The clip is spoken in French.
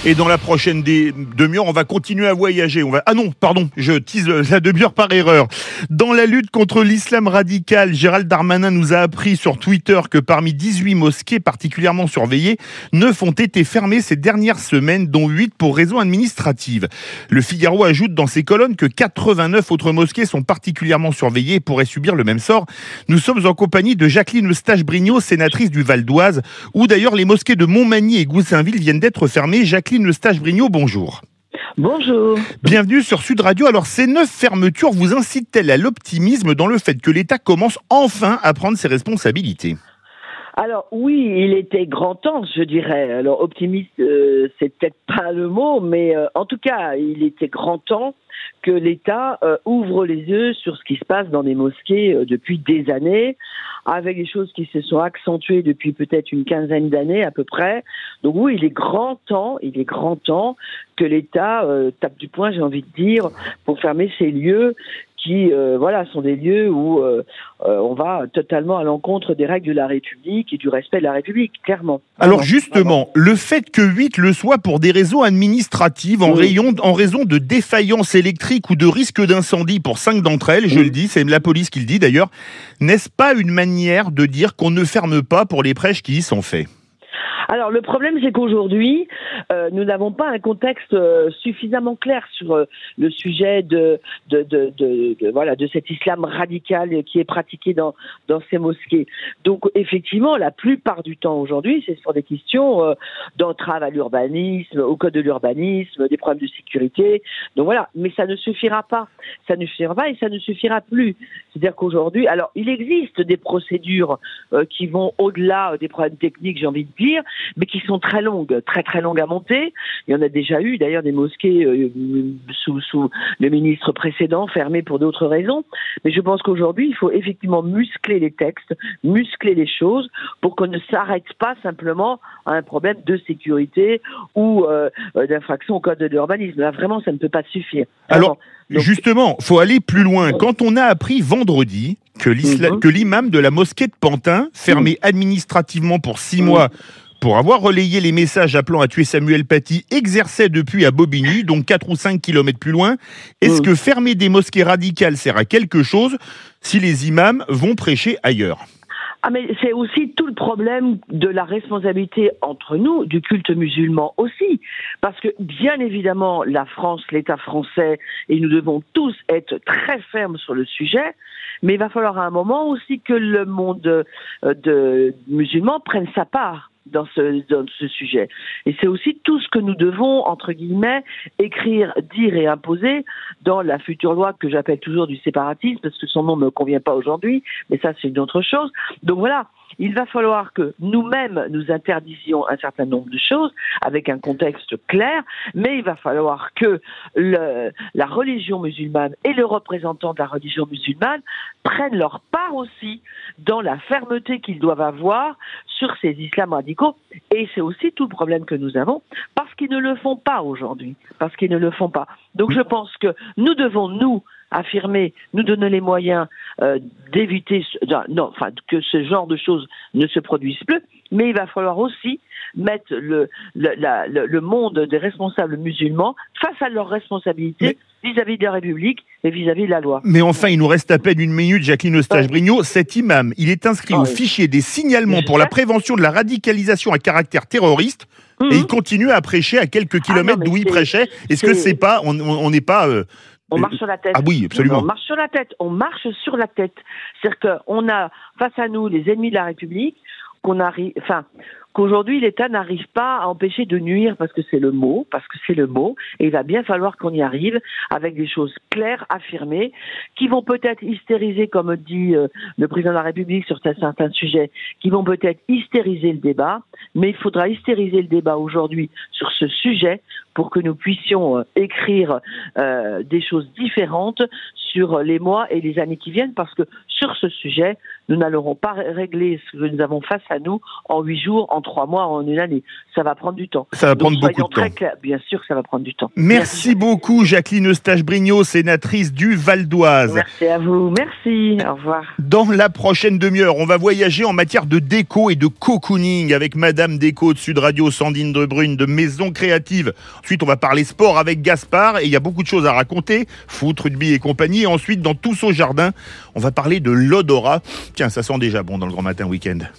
Et dans la prochaine demi-heure, on va continuer à voyager. Ah non, pardon, je tease la demi-heure par erreur. Dans la lutte contre l'islam radical, Gérald Darmanin nous a appris sur Twitter que parmi 18 mosquées particulièrement surveillées, 9 ont été fermées ces dernières semaines, dont 8 pour raisons administratives. Le Figaro ajoute dans ses colonnes que 89 autres mosquées sont particulièrement surveillées et pourraient subir le même sort. Nous sommes en compagnie de Jacqueline Eustache-Brignot, sénatrice du Val d'Oise, où d'ailleurs les mosquées de Montmagny et Goussainville viennent d'être fermées. Jacqueline Eustache-Brignot, bonjour. Bonjour. Bienvenue sur Sud Radio. Alors, ces 9 fermetures vous incitent-elles à l'optimisme dans le fait que l'État commence enfin à prendre ses responsabilités ? Alors oui, il était grand temps, je dirais. Alors optimiste, c'est peut-être pas le mot, mais en tout cas, il était grand temps que l'État ouvre les yeux sur ce qui se passe dans les mosquées depuis des années, avec des choses qui se sont accentuées depuis peut-être une quinzaine d'années à peu près. Donc oui, il est grand temps que l'État tape du poing, j'ai envie de dire, pour fermer ces lieux qui sont des lieux où on va totalement à l'encontre des règles de la République et du respect de la République, clairement. Alors justement, le fait que 8 le soient pour des raisons administratives, en raison de défaillances électriques ou de risque d'incendie pour 5 d'entre elles, je le dis, c'est la police qui le dit d'ailleurs, n'est-ce pas une manière de dire qu'on ne ferme pas pour les prêches qui y sont faits ? Alors le problème, c'est qu'aujourd'hui, nous n'avons pas un contexte suffisamment clair sur le sujet de cet islam radical qui est pratiqué dans ces mosquées. Donc effectivement, la plupart du temps aujourd'hui, c'est sur des questions d'entrave à l'urbanisme, au code de l'urbanisme, des problèmes de sécurité. Donc voilà, mais ça ne suffira pas. Ça ne suffira pas et ça ne suffira plus. C'est-à-dire qu'aujourd'hui, alors il existe des procédures qui vont au-delà des problèmes techniques, j'ai envie de dire, mais qui sont très longues à monter. Il y en a déjà eu, d'ailleurs, des mosquées sous le ministre précédent, fermées pour d'autres raisons. Mais je pense qu'aujourd'hui, il faut effectivement muscler les textes, muscler les choses, pour qu'on ne s'arrête pas simplement à un problème de sécurité ou d'infraction au code de l'urbanisme. Là, vraiment, ça ne peut pas suffire. Alors, justement, faut aller plus loin. Quand on a appris vendredi que l'imam de la mosquée de Pantin, fermé administrativement pour 6 mois, pour avoir relayé les messages appelant à tuer Samuel Paty, exerçait depuis à Bobigny, donc 4 ou 5 kilomètres plus loin. Est-ce que fermer des mosquées radicales sert à quelque chose si les imams vont prêcher ailleurs ? Ah mais c'est aussi tout le problème de la responsabilité entre nous, du culte musulman aussi. Parce que bien évidemment, la France, l'État français, et nous devons tous être très fermes sur le sujet, mais il va falloir à un moment aussi que le monde musulman prenne sa part dans ce sujet. Et c'est aussi tout ce que nous devons, entre guillemets, écrire, dire et imposer dans la future loi que j'appelle toujours du séparatisme, parce que son nom ne me convient pas aujourd'hui, mais ça c'est une autre chose. Donc voilà, il va falloir que nous-mêmes nous interdisions un certain nombre de choses avec un contexte clair, mais il va falloir que la religion musulmane et le représentant de la religion musulmane prennent leur part aussi dans la fermeté qu'ils doivent avoir sur ces islams radicaux. Et c'est aussi tout le problème que nous avons, parce qu'ils ne le font pas aujourd'hui. Donc je pense que nous devons, nous, affirmer, nous donner les moyens d'éviter que ce genre de choses ne se produisent plus, mais il va falloir aussi mettre le monde des responsables musulmans face à leurs responsabilités vis-à-vis de la République et vis-à-vis de la loi. Mais enfin, il nous reste à peine 1 minute, Jacqueline Eustache-Brignot. Cet imam, il est inscrit au fichier des signalements pour la prévention de la radicalisation à caractère terroriste et il continue à prêcher à quelques kilomètres d'où il prêchait. Est-ce que c'est pas... On n'est pas... On marche sur la tête. Ah oui, absolument. On marche sur la tête. C'est-à-dire qu'on a face à nous les ennemis de la République, qu'aujourd'hui l'État n'arrive pas à empêcher de nuire parce que c'est le mot, et il va bien falloir qu'on y arrive avec des choses claires, affirmées, qui vont peut-être hystériser, comme dit le président de la République sur certains sujets, qui vont peut-être hystériser le débat, mais il faudra hystériser le débat aujourd'hui sur ce sujet pour que nous puissions écrire des choses différentes sur les mois et les années qui viennent, parce que sur ce sujet, nous n'allons pas régler ce que nous avons face à nous en 8 jours, en en 3 mois, en une année. Ça va prendre du temps. Ça va prendre beaucoup de temps. Très clair. Bien sûr que ça va prendre du temps. Merci beaucoup, Jacqueline Eustache-Brignot, sénatrice du Val d'Oise. Merci à vous. Merci. Au revoir. Dans la prochaine demi-heure, on va voyager en matière de déco et de cocooning avec Madame Déco de Sud Radio, Sandrine Debrune de Maison Créative. Ensuite, on va parler sport avec Gaspard et il y a beaucoup de choses à raconter. Foot, rugby et compagnie. Et ensuite, dans Tous au jardin, on va parler de l'odorat. Tiens, ça sent déjà bon dans le Grand Matin Week-end.